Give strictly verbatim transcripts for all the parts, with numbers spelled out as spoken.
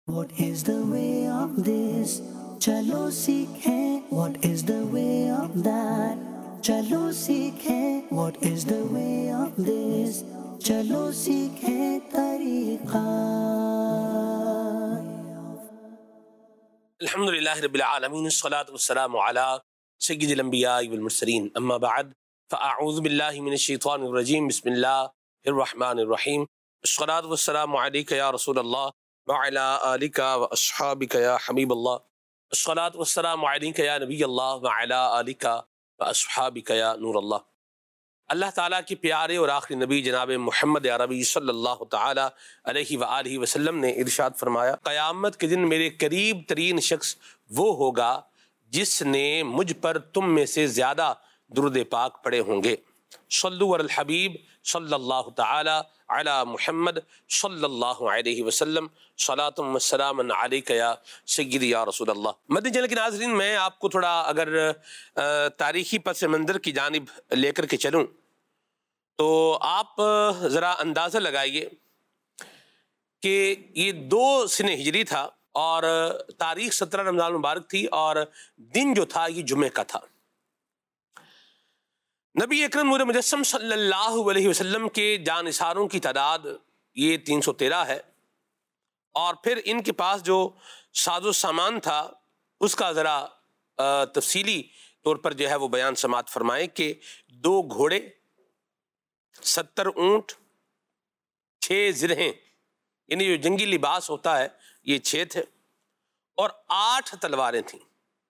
What is the way of this? چلو سیکھیں. What is the way of that? چلو سیکھیں. What is the way of this? چلو سیکھیں طریقہ. الحمدللہ رب العالمین الصلاة والسلام علی سید الانبیاء والمرسلین اما بعد فاعوذ باللہ من الشیطان الرجیم بسم اللہ الرحمن الرحیم الصلاة والسلام علیک یا رسول اللہ وعلی آلک واصحابک یا حبیب اللہ الصلاة والسلام علیک یا نبی اللہ وعلی آلک واصحابک یا نور اللہ. اللہ تعالیٰ کے پیارے اور آخری نبی جناب محمد عربی صلی اللہ تعالیٰ علیہ وآلہ وسلم نے ارشاد فرمایا، قیامت کے دن میرے قریب ترین شخص وہ ہوگا جس نے مجھ پر تم میں سے زیادہ درود پاک پڑھے ہوں گے. صلو علی الحبیب صلی اللہ تعالیٰ علی محمد صلی اللہ علیہ وسلم صلاۃ و سلام علیک یا سیدی یا رسول اللہ. مدنی چینل کے ناظرین، میں آپ کو تھوڑا اگر تاریخی پس منظر کی جانب لے کر کے چلوں تو آپ ذرا اندازہ لگائیے کہ یہ دو سن ہجری تھا اور تاریخ سترہ رمضان مبارک تھی اور دن جو تھا یہ جمعہ کا تھا. نبی اکرم نور مجسم صلی اللہ علیہ وسلم کے جانثاروں کی تعداد یہ تین سو تیرہ ہے، اور پھر ان کے پاس جو ساز و سامان تھا اس کا ذرا تفصیلی طور پر جو ہے وہ بیان سماعت فرمائیں کہ دو گھوڑے، ستر اونٹ، چھ زرہیں، یعنی جو جنگی لباس ہوتا ہے یہ چھ تھے، اور آٹھ تلواریں تھیں.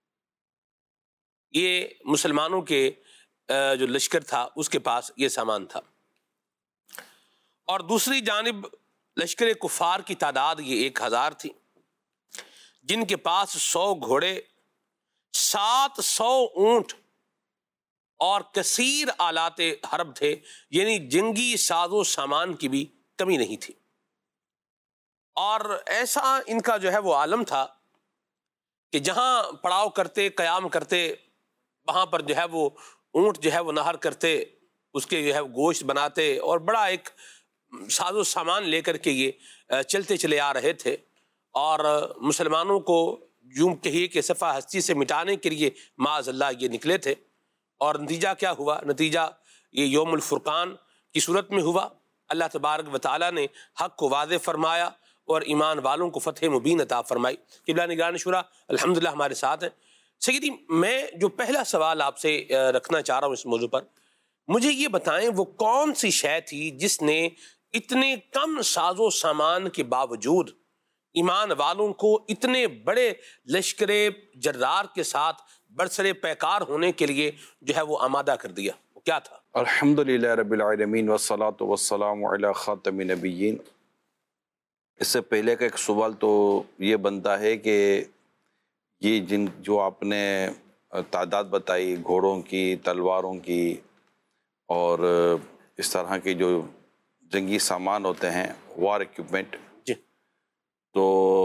یہ مسلمانوں کے جو لشکر تھا اس کے پاس یہ سامان تھا. اور دوسری جانب لشکر کفار کی تعداد یہ ایک ہزار تھی، جن کے پاس سو گھوڑے، سات سو اونٹ اور کثیر آلات حرب تھے، یعنی جنگی ساز و سامان کی بھی کمی نہیں تھی. اور ایسا ان کا جو ہے وہ عالم تھا کہ جہاں پڑاؤ کرتے، قیام کرتے، وہاں پر جو ہے وہ اونٹ جو ہے وہ نہر کرتے، اس کے جو ہے گوشت بناتے، اور بڑا ایک ساز و سامان لے کر کے یہ چلتے چلے آ رہے تھے. اور مسلمانوں کو یوں کہیے کہ صفحہ ہستی سے مٹانے کے لیے معاذ اللہ یہ نکلے تھے. اور نتیجہ کیا ہوا؟ نتیجہ یہ یوم الفرقان کی صورت میں ہوا. اللہ تبارک و تعالیٰ نے حق کو واضح فرمایا اور ایمان والوں کو فتح مبین عطا فرمائی. قبلہ نگران شورا الحمدللہ ہمارے ساتھ ہیں. سیدی، میں جو پہلا سوال آپ سے رکھنا چاہ رہا ہوں اس موضوع پر، مجھے یہ بتائیں وہ کون سی شے تھی جس نے اتنے کم ساز و سامان کے باوجود ایمان والوں کو اتنے بڑے لشکر جرار کے ساتھ برسر پیکار ہونے کے لیے جو ہے وہ آمادہ کر دیا؟ وہ کیا تھا؟ الحمدللہ رب العالمین والصلاة والسلام علی خاتم نبیین. اس سے پہلے کا ایک سوال تو یہ بنتا ہے کہ یہ جن جو آپ نے تعداد بتائی گھوڑوں کی، تلواروں کی اور اس طرح کے جو جنگی سامان ہوتے ہیں، وار ایکوپمنٹ، جی، تو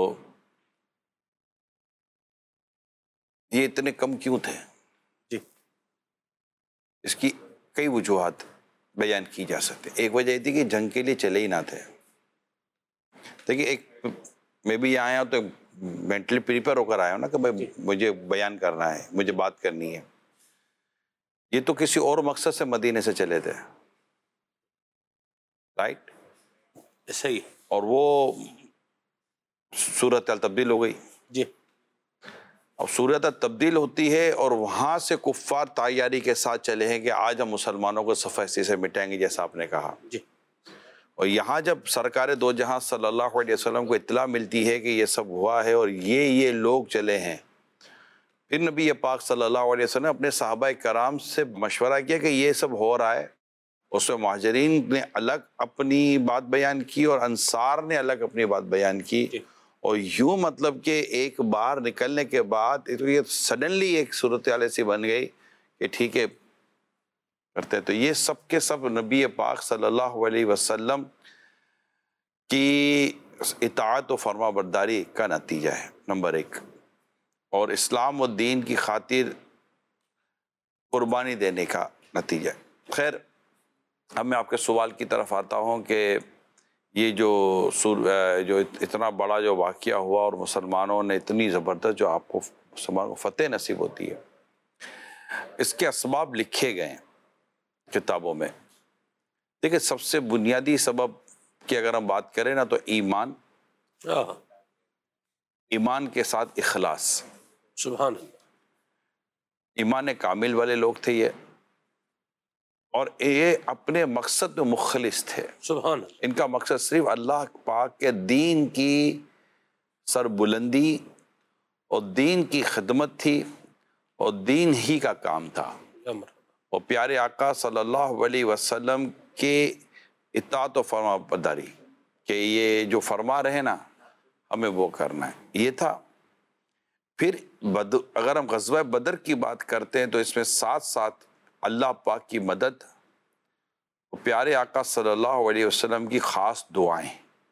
یہ اتنے کم کیوں تھے؟ جی، اس کی کئی وجوہات بیان کی جا سکتے. ایک وجہ یہ تھی کہ جنگ کے لیے چلے ہی نہ تھے. دیکھیے، ایک میں بھی یہاں آیا ہوں تو مینٹلی پریپیئر ہو کر آیا ہوں نا کہ بھائی مجھے بیان کرنا ہے، مجھے بات کرنی ہے. یہ تو کسی اور مقصد سے مدینے سے چلے تھے، رائٹ؟ صحیح. اور وہ صورتحال تبدیل ہو گئی. جی. اب صورتحال تبدیل ہوتی ہے اور وہاں سے کفار تیاری کے ساتھ چلے ہیں کہ آج ہم مسلمانوں کو صفحہ ہستی سے مٹائیں گے، جیسا آپ نے کہا. جی. اور یہاں جب سرکار دو جہاں صلی اللہ علیہ وسلم کو اطلاع ملتی ہے کہ یہ سب ہوا ہے اور یہ یہ لوگ چلے ہیں، پھر نبی پاک صلی اللہ علیہ وسلم نے اپنے صحابہ کرام سے مشورہ کیا کہ یہ سب ہو رہا ہے. اس میں مہاجرین نے الگ اپنی بات بیان کی اور انصار نے الگ اپنی بات بیان کی. اور یوں مطلب کہ ایک بار نکلنے کے بعد یہ سڈنلی ایک صورتحال ایسی بن گئی کہ ٹھیک ہے کرتے. تو یہ سب کے سب نبی پاک صلی اللہ علیہ وسلم کی اطاعت و فرما برداری کا نتیجہ ہے، نمبر ایک. اور اسلام و دین کی خاطر قربانی دینے کا نتیجہ ہے. خیر، اب میں آپ کے سوال کی طرف آتا ہوں کہ یہ جو جو اتنا بڑا جو واقعہ ہوا اور مسلمانوں نے اتنی زبردست جو آپ کو مسلمانوں کو فتح نصیب ہوتی ہے، اس کے اسباب لکھے گئے ہیں کتابوں میں۔ دیکھیں سب سے بنیادی سبب کی اگر ہم بات کریں نا تو ایمان، ایمان کے ساتھ اخلاص۔ سبحان اللہ۔ ایمان کامل والے لوگ تھے یہ، اور یہ اپنے مقصد میں مخلص تھے۔ سبحان اللہ۔ ان کا مقصد صرف اللہ پاک کے دین کی سربلندی اور دین کی خدمت تھی، اور دین ہی کا کام تھا، اور پیارے آقا صلی اللہ علیہ وسلم کے اطاعت و فرما برداری، کہ یہ جو فرما رہے نا ہمیں وہ کرنا ہے، یہ تھا۔ پھر بدر، اگر ہم غزوہ بدر کی بات کرتے ہیں تو اس میں ساتھ ساتھ اللہ پاک کی مدد، پیارے آقا صلی اللہ علیہ وسلم کی خاص دعائیں،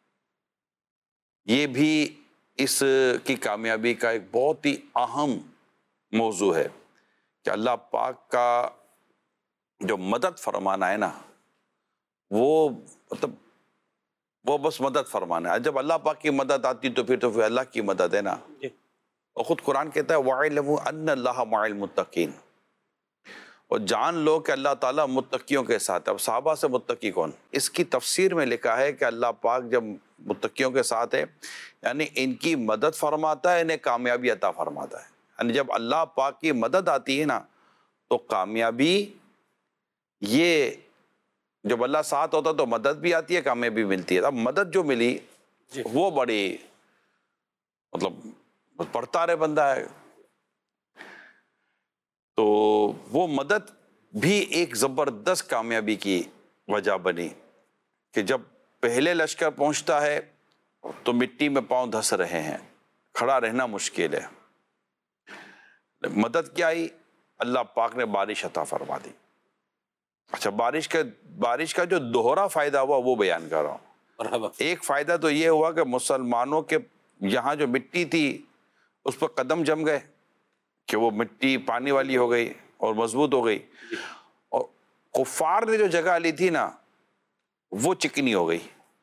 یہ بھی اس کی کامیابی کا ایک بہت ہی اہم موضوع ہے، کہ اللہ پاک کا جو مدد فرمانا ہے نا، وہ مطلب وہ بس مدد فرمانا ہے۔ جب اللہ پاک کی مدد آتی تو پھر تو پھر اللہ کی مدد ہے نا۔ اور خود قرآن کہتا ہے وَاعْلَمُوا أَنَّ اللَّهَ مَعَ الْمُتَّقِينَ، اور جان لو کہ اللہ تعالیٰ متقیوں کے ساتھ۔ اب صحابہ سے متقی کون؟ اس کی تفسیر میں لکھا ہے کہ اللہ پاک جب متقیوں کے ساتھ ہے یعنی ان کی مدد فرماتا ہے، انہیں کامیابی عطا فرماتا ہے۔ یعنی جب اللہ پاک کی مدد آتی ہے نا تو کامیابی، یہ جب اللہ ساتھ ہوتا تو مدد بھی آتی ہے، کامیابی ملتی ہے۔ اب مدد جو ملی وہ بڑی مطلب پڑھتا رہے بندہ ہے، تو وہ مدد بھی ایک زبردست کامیابی کی وجہ بنی، کہ جب پہلے لشکر پہنچتا ہے تو مٹی میں پاؤں دھس رہے ہیں، کھڑا رہنا مشکل ہے۔ مدد کیا آئی؟ اللہ پاک نے بارش عطا فرما دی۔ اچھا، بارش کا بارش کا جو دوہرا فائدہ ہوا وہ بیان کر رہا ہوں۔ مرحبا۔ ایک فائدہ تو یہ ہوا کہ مسلمانوں کے یہاں جو مٹی تھی اس پر قدم جم گئے، کہ وہ مٹی پانی والی ہو گئی اور مضبوط ہو گئی، اور کفار نے جو جگہ لی تھی نا وہ چکنی ہو گئی،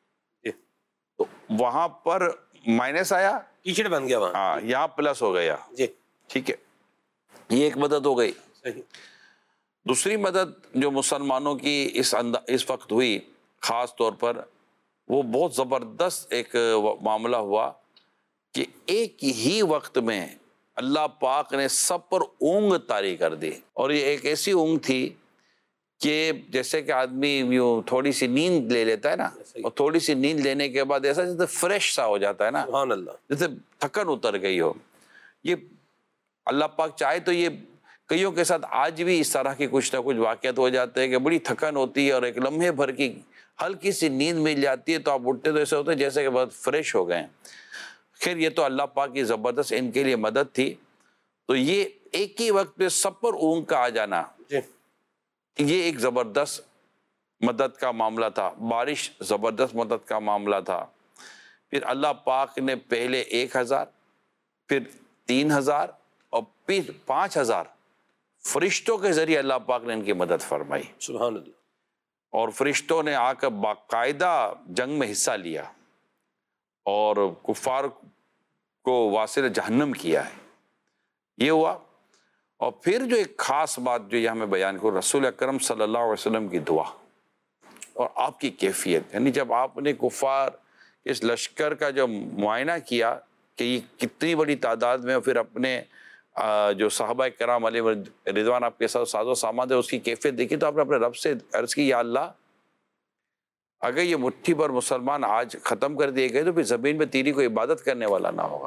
تو وہاں پر مائنس آیا، کیچڑ بن گیا وہاں۔ ہاں، یہاں پلس ہو گیا۔ جی ٹھیک ہے، یہ ایک مدد ہو گئی۔ صحیح۔ دوسری مدد جو مسلمانوں کی اس اس وقت ہوئی خاص طور پر، وہ بہت زبردست ایک معاملہ ہوا کہ ایک ہی وقت میں اللہ پاک نے سب پر اونگ طاری کر دی، اور یہ ایک ایسی اونگ تھی کہ جیسے کہ آدمی یوں تھوڑی سی نیند لے لیتا ہے نا، اور تھوڑی سی نیند لینے کے بعد ایسا جیسے فریش سا ہو جاتا ہے نا، سبحان اللہ، جیسے تھکن اتر گئی ہو۔ یہ اللہ پاک چاہے تو یہ کئیوں کے ساتھ آج بھی اس طرح کی کچھ نہ کچھ واقعات ہو جاتے ہیں کہ بڑی تھکن ہوتی ہے اور ایک لمحے بھر کی ہلکی سی نیند مل جاتی ہے تو آپ اٹھتے تو ایسے ہوتے ہیں جیسے کہ بہت فریش ہو گئے ہیں۔ خیر، یہ تو اللہ پاک کی زبردست ان کے لیے مدد تھی۔ تو یہ ایک ہی وقت پہ سب پر اونگ کا آ جانا، یہ ایک زبردست مدد کا معاملہ تھا، بارش زبردست مدد کا معاملہ تھا۔ پھر اللہ پاک نے پہلے ایک ہزار، پھر تین ہزار، اور پھر پانچ ہزار فرشتوں کے ذریعے اللہ پاک نے ان کی مدد فرمائی۔ سبحان اللہ۔ اور فرشتوں نے آ کر باقاعدہ جنگ میں حصہ لیا اور کفار کو واصل جہنم کیا ہے، یہ ہوا۔ اور پھر جو ایک خاص بات جو یہاں میں بیان کروں، رسول اکرم صلی اللہ علیہ وسلم کی دعا اور آپ کی کیفیت، یعنی جب آپ نے کفار اس لشکر کا جو معائنہ کیا کہ یہ کتنی بڑی تعداد میں، پھر اپنے جو صحابہ کرام علیہ رضوان آپ کے ساتھ ساز و سامان ہے اس کی کیفیت دیکھی، تو آپ نے اپنے رب سے عرض کی، یا اللہ اگر یہ مٹھی پر مسلمان آج ختم کر دیے گئے تو پھر زمین میں تیری کوئی عبادت کرنے والا نہ ہوگا۔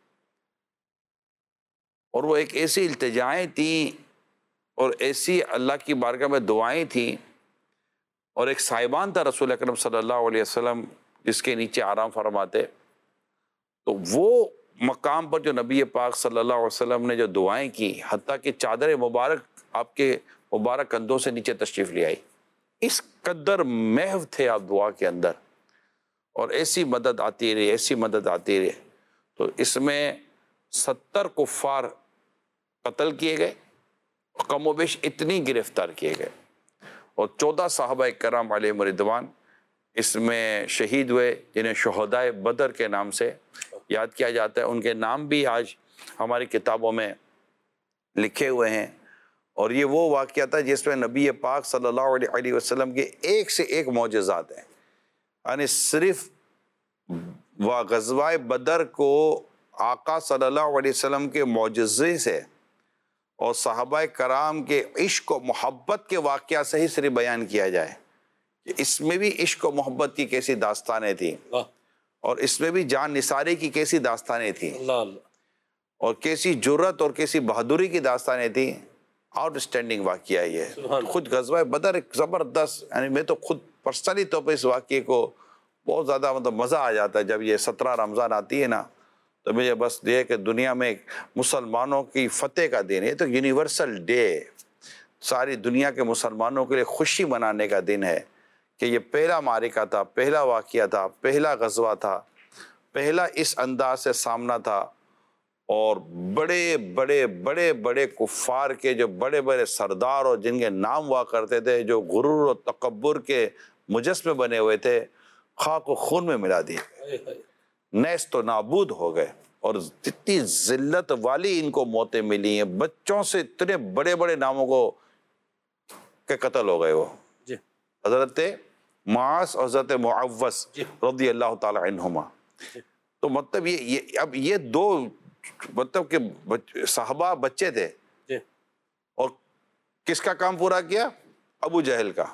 اور وہ ایک ایسی التجائیں تھیں اور ایسی اللہ کی بارگاہ میں دعائیں تھیں، اور ایک سائبان تھا رسول اکرم صلی اللہ علیہ وسلم جس کے نیچے آرام فرماتے، تو وہ مقام پر جو نبی پاک صلی اللہ علیہ وسلم نے جو دعائیں کی، حتیٰ کہ چادر مبارک آپ کے مبارک کندھوں سے نیچے تشریف لے آئی، اس قدر محو تھے آپ دعا کے اندر، اور ایسی مدد آتی رہی، ایسی مدد آتی رہی۔ تو اس میں ستر کفار قتل کیے گئے، کم و بیش اتنی گرفتار کیے گئے، اور چودہ صحابہ کرام علیہم رضوان اس میں شہید ہوئے جنہیں شہدائے بدر کے نام سے یاد کیا جاتا ہے، ان کے نام بھی آج ہماری کتابوں میں لکھے ہوئے ہیں۔ اور یہ وہ واقعہ تھا جس میں نبی پاک صلی اللہ علیہ وسلم کے ایک سے ایک معجزات ہیں، یعنی صرف غزوہ بدر کو آقا صلی اللہ علیہ وسلم کے معجزے سے اور صحابہ کرام کے عشق و محبت کے واقعہ سے ہی صرف بیان کیا جائے کہ اس میں بھی عشق و محبت کی کیسی داستانیں تھیں، اور اس میں بھی جان نثاری کی کیسی داستانیں تھیں، اور کیسی جرت اور کیسی بہادری کی داستانیں تھیں۔ آؤٹ اسٹینڈنگ واقعہ یہ خود غزوہ بدر ایک زبردست، یعنی میں تو خود پرسنلی طور پہ اس واقعے کو بہت زیادہ مطلب مزہ آ جاتا ہے جب یہ سترہ رمضان آتی ہے نا، تو مجھے بس یہ کہ دنیا میں مسلمانوں کی فتح کا دن ہے، تو یونیورسل ڈے، ساری دنیا کے مسلمانوں کے لیے خوشی منانے کا دن ہے کہ یہ پہلا معرکہ تھا، پہلا واقعہ تھا، پہلا غزوہ تھا، پہلا اس انداز سے سامنا تھا، اور بڑے بڑے بڑے بڑے کفار کے جو بڑے بڑے سردار اور جن کے نام ہوا کرتے تھے، جو غرور و تکبر کے مجسمے بنے ہوئے تھے، خاک و خون میں ملا دیے، نیست و نابود ہو گئے، اور جتنی ذلت والی ان کو موتیں ملی ہیں، بچوں سے اتنے بڑے بڑے ناموں کو کہ قتل ہو گئے وہ، حضرت معاذ اور حضرت معوذ رضی اللہ تعالی عنہما۔ تو مطلب یہ اب یہ دو مطلب کہ صحابہ بچے تھے، اور کس کا کام پورا کیا؟ ابو جہل کا۔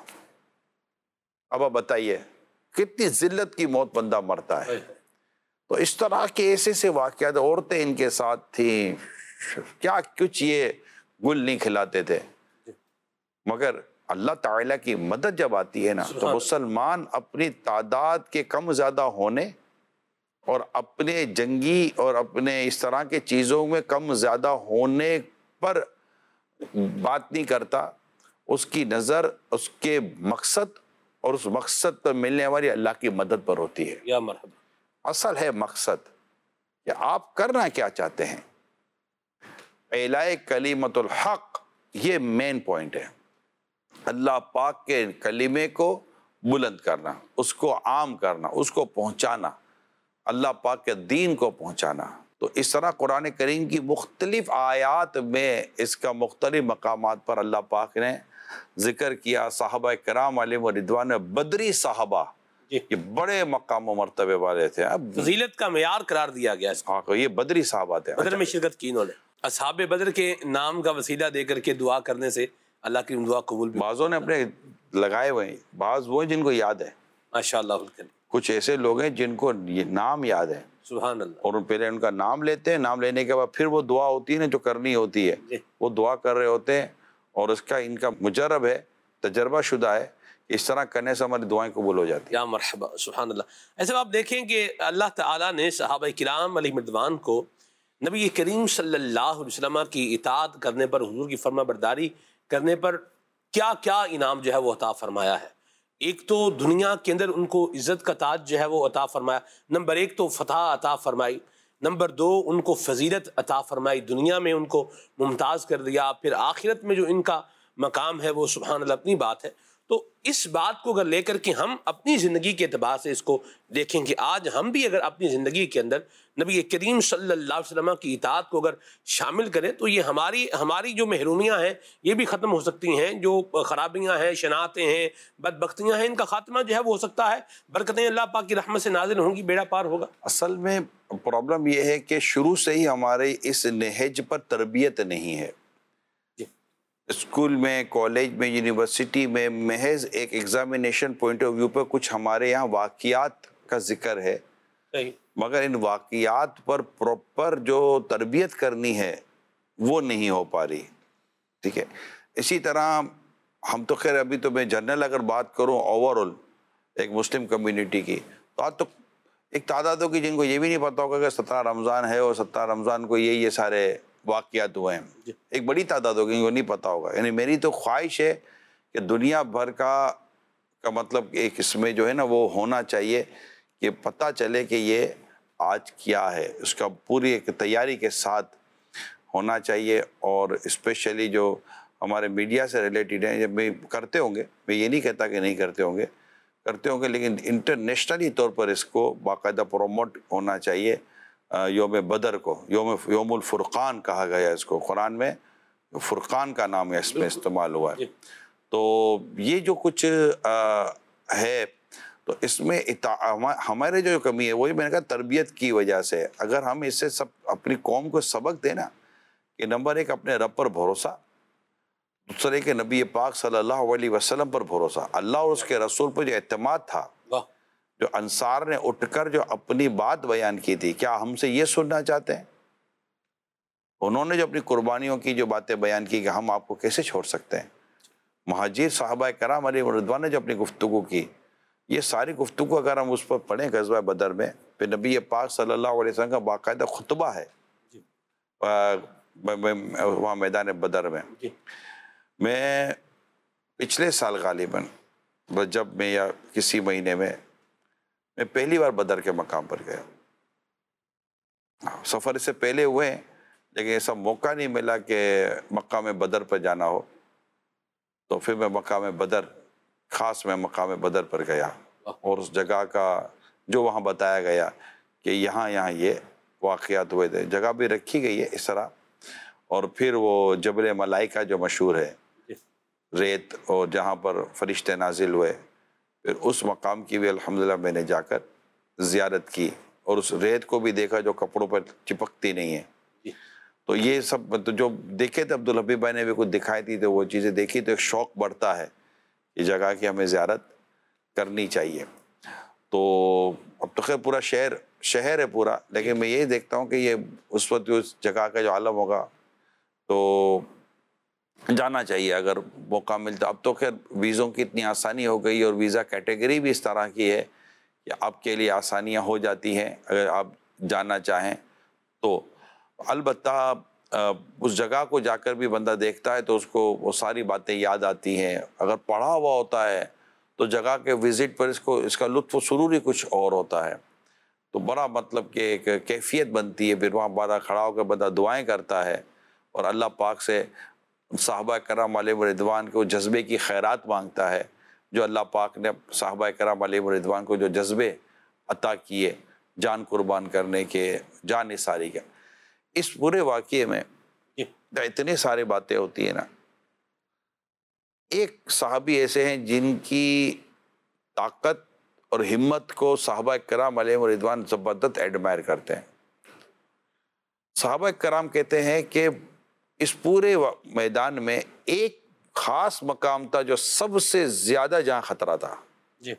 اب آپ بتائیے کتنی ذلت کی موت بندہ مرتا ہے۔ تو اس طرح کے ایسے سے واقعات، عورتیں ان کے ساتھ تھیں، کیا کچھ یہ گل نہیں کھلاتے تھے، مگر اللہ تعالیٰ کی مدد جب آتی ہے نا، تو مسلمان اپنی تعداد کے کم زیادہ ہونے اور اپنے جنگی اور اپنے اس طرح کے چیزوں میں کم زیادہ ہونے پر بات نہیں کرتا، اس کی نظر اس کے مقصد اور اس مقصد پر ملنے والی اللہ کی مدد پر ہوتی ہے۔ یا مرحبا۔ اصل ہے مقصد کہ آپ کرنا کیا چاہتے ہیں، اعلاء کلمۃ الحق، یہ مین پوائنٹ ہے، اللہ پاک کے کلمے کو بلند کرنا، اس کو عام کرنا، اس کو پہنچانا، اللہ پاک کے دین کو پہنچانا۔ تو اس طرح قرآن کریم کی مختلف آیات میں اس کا مختلف مقامات پر اللہ پاک نے ذکر کیا۔ صحابہ کرام علیہم رضوان بدری صحابہ یہ بڑے مقام و مرتبے والے تھے، فضیلت کا معیار قرار دیا گیا اس کو، یہ بدری صحابہ تھے، بدر میں شرکت کی انہوں نے۔ اصحاب بدر کے نام کا وسیلہ دے کر کے دعا کرنے سے اللہ کی دعا قبول بھی، بعضوں نے اپنے لگائے ہوئے ہیں، بعض وہ جن کو یاد ہے، ماشاءاللہ، کچھ ایسے لوگ ہیں جن کو یہ نام یاد ہے، سبحان اللہ، اور پہلے ان کا نام لیتے ہیں، نام لینے کے بعد پھر وہ دعا ہوتی ہے نا جو کرنی ہوتی ہے، وہ دعا کر رہے ہوتے ہیں، اور اس کا ان کا مجرب ہے، تجربہ شدہ ہے، اس طرح کرنے سے ہماری دعائیں قبول ہو جاتی ہیں۔ یا مرحبا، سبحان اللہ۔ ایسے آپ دیکھیں کہ اللہ تعالیٰ نے صحابہ کرام علیہ رضوان کو نبی کریم صلی اللہ علیہ وسلم کی اطاعت کرنے پر، حضور کی فرما برداری کرنے پر کیا کیا انعام جو ہے وہ عطا فرمایا ہے۔ ایک تو دنیا کے اندر ان کو عزت کا تاج جو ہے وہ عطا فرمایا، نمبر ایک تو فتح عطا فرمائی، نمبر دو ان کو فضیلت عطا فرمائی، دنیا میں ان کو ممتاز کر دیا، پھر آخرت میں جو ان کا مقام ہے وہ سبحان اللہ اپنی بات ہے۔ تو اس بات کو اگر لے کر کے ہم اپنی زندگی کے اعتبار سے اس کو دیکھیں کہ آج ہم بھی اگر اپنی زندگی کے اندر نبی کریم صلی اللہ علیہ وسلم کی اطاعت کو اگر شامل کریں تو یہ ہماری ہماری جو محرومیاں ہیں یہ بھی ختم ہو سکتی ہیں، جو خرابیاں ہیں، شناعتیں ہیں، بدبختیاں ہیں، ان کا خاتمہ جو ہے وہ ہو سکتا ہے، برکتیں اللہ پاک کی رحمت سے نازل ہوں گی، بیڑا پار ہوگا۔ اصل میں پرابلم یہ ہے کہ شروع سے ہی ہمارے اس نہج پر تربیت نہیں ہے، اسکول میں، کالج میں، یونیورسٹی میں محض ایک ایگزامینیشن پوائنٹ آف ویو پہ کچھ ہمارے یہاں واقعات کا ذکر ہے، مگر ان واقعات پر پراپر جو تربیت کرنی ہے وہ نہیں ہو پا رہی، ٹھیک ہے۔ اسی طرح ہم تو خیر ابھی تو میں جنرل اگر بات کروں اوور آل ایک مسلم کمیونٹی کی، تو آج تو ایک تعداد ہوگی جن کو یہ بھی نہیں پتا ہوگا کہ سترہ رمضان ہے اور سترہ رمضان کو یہ یہ سارے واقعات ہوئے ہیں، ایک بڑی تعداد ہوگی ان کو نہیں پتا ہوگا۔ یعنی میری تو خواہش ہے کہ دنیا بھر کا کا مطلب ایک اس میں جو ہے نا وہ ہونا چاہیے کہ پتہ چلے کہ یہ آج کیا ہے، اس کا پوری ایک تیاری کے ساتھ ہونا چاہیے، اور اسپیشلی جو ہمارے میڈیا سے ریلیٹڈ ہیں، جب میں کرتے ہوں گے، میں یہ نہیں کہتا کہ نہیں کرتے ہوں گے، کرتے ہوں گے، لیکن انٹرنیشنلی طور پر اس کو باقاعدہ پروموٹ ہونا چاہیے۔ یوم بدر کو یوم یوم الفرقان کہا گیا، اس کو قرآن میں فرقان کا نام ہے اس میں استعمال ہوا ہے۔ تو یہ جو کچھ ہے تو اس میں ہمارے جو کمی ہے وہی میں نے کہا تربیت کی وجہ سے۔ اگر ہم اس سے سب اپنی قوم کو سبق دیں نا کہ نمبر ایک اپنے رب پر بھروسہ، دوسرے کہ نبی پاک صلی اللہ علیہ وسلم پر بھروسہ، اللہ اور اس کے رسول پر جو اعتماد تھا، جو انصار نے اٹھ کر جو اپنی بات بیان کی تھی، کیا ہم سے یہ سننا چاہتے ہیں؟ انہوں نے جو اپنی قربانیوں کی جو باتیں بیان کی کہ ہم آپ کو کیسے چھوڑ سکتے ہیں۔ مہاجر صحابہ کرام علیہ رضوان نے جو اپنی گفتگو کی، یہ ساری گفتگو اگر ہم اس پر پڑھیں غزوہ بدر میں، پھر نبی پاک صلی اللہ علیہ وسلم کا باقاعدہ خطبہ ہے وہاں میدان بدر میں۔ میں پچھلے سال غالباً رجب میں یا کسی مہینے میں میں پہلی بار بدر کے مقام پر گیا۔ سفر اس سے پہلے ہوئے ہیں لیکن ایسا موقع نہیں ملا کہ مقام بدر پر جانا ہو، تو پھر میں مقام بدر خاص میں مقام بدر پر گیا اور اس جگہ کا جو وہاں بتایا گیا کہ یہاں یہاں یہ واقعات ہوئے تھے، جگہ بھی رکھی گئی ہے اس طرح۔ اور پھر وہ جبل ملائکہ جو مشہور ہے، ریت، اور جہاں پر فرشتے نازل ہوئے، پھر اس مقام کی بھی الحمدللہ میں نے جا کر زیارت کی اور اس ریت کو بھی دیکھا جو کپڑوں پر چپکتی نہیں ہے۔ تو یہ سب تو جو دیکھے تھے عبدالحبیب بھائی نے بھی کچھ دکھائی تھی، تو وہ چیزیں دیکھی تو ایک شوق بڑھتا ہے یہ جگہ کی ہمیں زیارت کرنی چاہیے۔ تو اب تو خیر پورا شہر شہر ہے پورا، لیکن میں یہی دیکھتا ہوں کہ یہ اس وقت جو اس جگہ کا جو عالم ہوگا تو جانا چاہیے اگر موقع ملتا۔ اب تو خیر ویزوں کی اتنی آسانی ہو گئی اور ویزا کیٹیگری بھی اس طرح کی ہے کہ آپ کے لیے آسانیاں ہو جاتی ہیں اگر آپ جانا چاہیں تو۔ البتہ اس جگہ کو جا کر بھی بندہ دیکھتا ہے تو اس کو وہ ساری باتیں یاد آتی ہیں۔ اگر پڑھا ہوا ہوتا ہے تو جگہ کے وزٹ پر اس کو اس کا لطف و سرور ہی کچھ اور ہوتا ہے، تو بڑا مطلب کہ ایک کیفیت بنتی ہے۔ پھر وہاں بارہ کھڑا ہو کے بندہ دعائیں کرتا ہے اور اللہ پاک سے صحابہ کرام علیہ رضوان کو جذبے کی خیرات مانگتا ہے، جو اللہ پاک نے صحابہ کرام علیہ رضوان کو جو جذبے عطا کیے جان قربان کرنے کے، جان نثاری کے۔ اس پورے واقعے میں اتنی ساری باتیں ہوتی ہیں نا۔ ایک صحابی ایسے ہیں جن کی طاقت اور ہمت کو صحابہ کرام علیہ رضوان زبردست ایڈمائر کرتے ہیں۔ صحابہ کرام کہتے ہیں کہ اس پورے میدان میں ایک خاص مقام تھا جو سب سے زیادہ جہاں خطرہ تھا جی،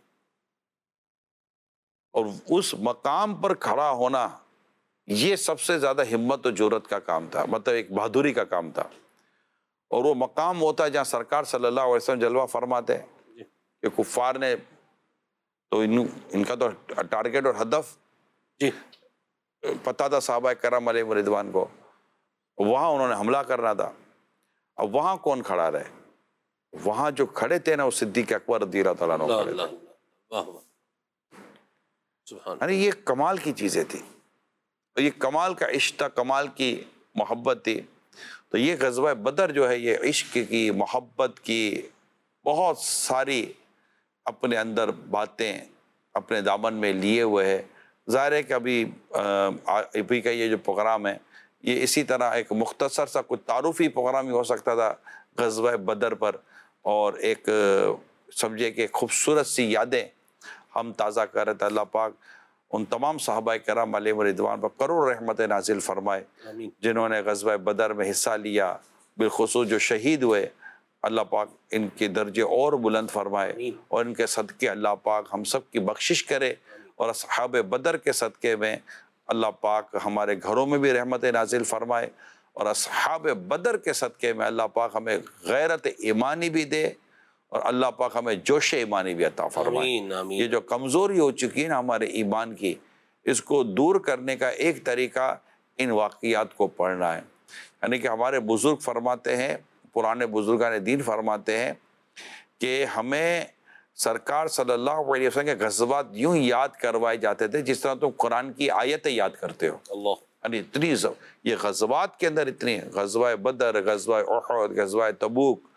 اور اس مقام پر کھڑا ہونا یہ سب سے زیادہ ہمت و جرأت کا کام تھا، مطلب ایک بہادری کا کام تھا۔ اور وہ مقام ہوتا ہے جہاں سرکار صلی اللہ علیہ وسلم جلوہ فرماتے ہیں کہ کفار نے تو ان, ان کا تو ٹارگٹ اور ہدف جی پتہ تھا صحابہ کرام علیہ رضوان کو، وہاں انہوں نے حملہ کرنا تھا۔ اب وہاں کون کھڑا رہے؟ وہاں جو کھڑے تھے نا وہ صدیق اکبر رضی اللہ تعالیٰ عنہ کھڑے تھے۔ واہ واہ سبحان یعنی یہ کمال کی چیزیں تھی، یہ کمال کا عشق تھا، کمال کی محبت تھی۔ تو یہ غزوہ بدر جو ہے یہ عشق کی، محبت کی بہت ساری اپنے اندر باتیں اپنے دامن میں لیے ہوئے ہے۔ ظاہر ہے کہ ابھی ابھی کا یہ جو پروگرام ہے یہ اسی طرح ایک مختصر سا کچھ تعارفی پروگرام ہی ہو سکتا تھا غزوہ بدر پر، اور ایک سمجھے کہ خوبصورت سی یادیں ہم تازہ کر رہے تھے۔ اللہ پاک ان تمام صحابہ کرام علیہ رضوان پر کروڑ رحمت نازل فرمائے آمین۔ جنہوں نے غزوہ بدر میں حصہ لیا، بالخصوص جو شہید ہوئے، اللہ پاک ان کے درجے اور بلند فرمائے آمین۔ اور ان کے صدقے اللہ پاک ہم سب کی بخشش کرے، اور اصحاب بدر کے صدقے میں اللہ پاک ہمارے گھروں میں بھی رحمت نازل فرمائے، اور اصحاب بدر کے صدقے میں اللہ پاک ہمیں غیرت ایمانی بھی دے، اور اللہ پاک ہمیں جوش ایمانی بھی عطا فرمائے۔ آمین آمین۔ یہ جو کمزوری ہو چکی ہے نا ہمارے ایمان کی، اس کو دور کرنے کا ایک طریقہ ان واقعات کو پڑھنا ہے۔ یعنی کہ ہمارے بزرگ فرماتے ہیں، پرانے بزرگان دین فرماتے ہیں کہ ہمیں سرکار صلی اللہ علیہ وسلم کے غزوات یوں یاد کروائے جاتے تھے جس طرح تم قرآن کی آیتیں یاد کرتے ہو۔ اللہ یعنی اتنی زب... یہ غزوات کے اندر اتنی غزوہ بدر، غزوہ احد، غزوہ تبوک،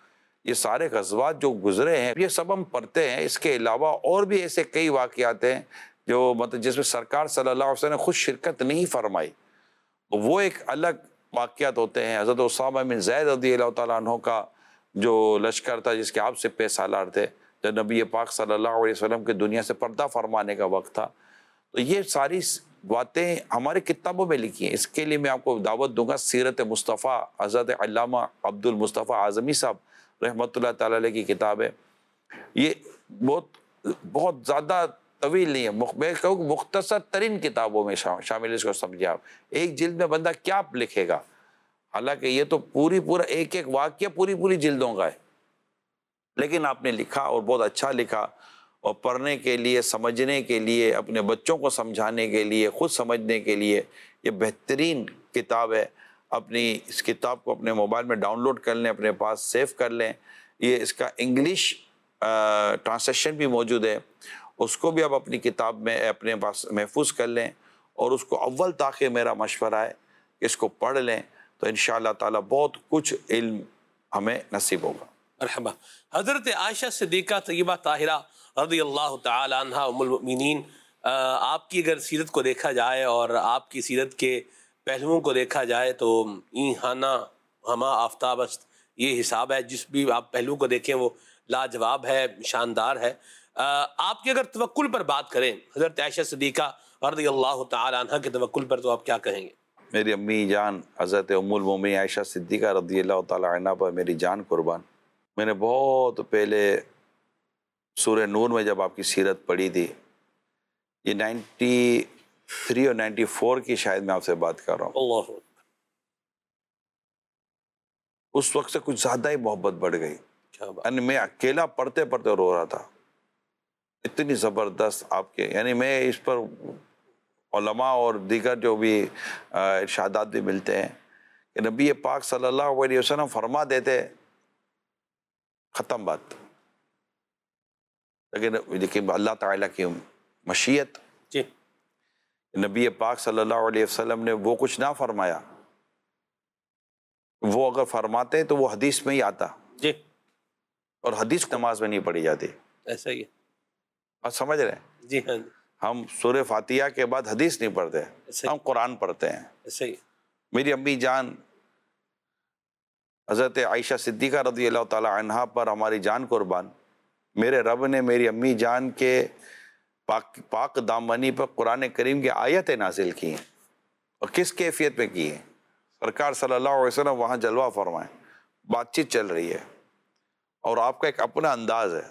یہ سارے غزوات جو گزرے ہیں یہ سب ہم پڑھتے ہیں. اس کے علاوہ اور بھی ایسے کئی واقعات ہیں جو مطلب جس میں سرکار صلی اللہ علیہ وسلم نے خود شرکت نہیں فرمائی، وہ ایک الگ واقعات ہوتے ہیں. حضرت اسامہ بن زید رضی اللہ تعالیٰ عنہ کا جو لشکر تھا جس کے آپ سے پہ سالار تھے، جب نبی پاک صلی اللہ علیہ وسلم کے دنیا سے پردہ فرمانے کا وقت تھا، تو یہ ساری باتیں ہمارے کتابوں میں لکھی ہیں. اس کے لیے میں آپ کو دعوت دوں گا سیرت مصطفیٰ، حضرت علامہ عبد المصطفیٰ اعظمی صاحب رحمۃ اللہ تعالیٰ علیہ کی کتاب ہے. یہ بہت بہت زیادہ طویل نہیں ہے، میں کہوں کہ مختصر ترین کتابوں میں شامل. اس کو سمجھے آپ، ایک جلد میں بندہ کیا لکھے گا، حالانکہ یہ تو پوری پورا ایک ایک واقعہ پوری پوری جلدوں کا ہے، لیکن آپ نے لکھا اور بہت اچھا لکھا. اور پڑھنے کے لیے، سمجھنے کے لیے، اپنے بچوں کو سمجھانے کے لیے، خود سمجھنے کے لیے یہ بہترین کتاب ہے. اپنی اس کتاب کو اپنے موبائل میں ڈاؤن لوڈ کر لیں، اپنے پاس سیو کر لیں. یہ اس کا انگلش ٹرانسلیشن بھی موجود ہے، اس کو بھی آپ اپنی کتاب میں اپنے پاس محفوظ کر لیں. اور اس کو اول تاخیر میرا مشورہ ہے کہ اس کو پڑھ لیں تو انشاءاللہ تعالیٰ بہت کچھ علم ہمیں نصیب ہوگا. مرحبا. حضرت عائشہ صدیقہ طیبہ طاہرہ رضی اللہ تعالی عنہ ام المؤمنین، آپ کی اگر سیرت کو دیکھا جائے اور آپ کی سیرت کے پہلوؤں کو دیکھا جائے تو این ہانا ہما آفتاب است یہ حساب ہے. جس بھی آپ پہلو کو دیکھیں وہ لاجواب ہے، شاندار ہے. آپ کی اگر توکل پر بات کریں حضرت عائشہ صدیقہ رضی اللہ تعالی عنہ کے توکل پر، تو آپ کیا کہیں گے؟ میری امی جان حضرت ام المومنین عائشہ صدیقہ رضی اللہ تعالی عنہ پر میری جان قربان. میں نے بہت پہلے سورہ نور میں جب آپ کی سیرت پڑھی تھی، یہ نائنٹی تھری اور نائنٹی فور کی شاید میں آپ سے بات کر رہا ہوں. اللہ، اس وقت سے کچھ زیادہ ہی محبت بڑھ گئی. کیا بات. یعنی میں اکیلا پڑھتے پڑھتے رو رہا تھا، اتنی زبردست آپ کے، یعنی میں اس پر علماء اور دیگر جو بھی ارشادات بھی ملتے ہیں کہ نبی پاک صلی اللہ علیہ وسلم فرما دیتے ختم بات. لیکن لیکن اللہ تعالیٰ کی مشیت، جی، نبی پاک صلی اللہ علیہ وسلم نے وہ کچھ نہ فرمایا، وہ اگر فرماتے تو وہ حدیث میں ہی آتا. جی، اور حدیث نماز میں نہیں پڑھی جاتی. ایسا ہی ہے. آپ سمجھ رہے ہیں؟ جی ہاں، ہم سورہ فاتحہ کے بعد حدیث نہیں پڑھتے، ہم قرآن پڑھتے ہیں. ایسا ہی. میری امی جان حضرت عائشہ صدیقہ رضی اللہ تعالی عنہا پر ہماری جان قربان. میرے رب نے میری امی جان کے پاک پاک دامنی پر قرآن کریم کی آیتیں نازل کی ہیں. اور کس کیفیت میں کی ہیں؟ سرکار صلی اللہ علیہ وسلم وہاں جلوہ فرمائیں، بات چیت چل رہی ہے اور آپ کا ایک اپنا انداز ہے.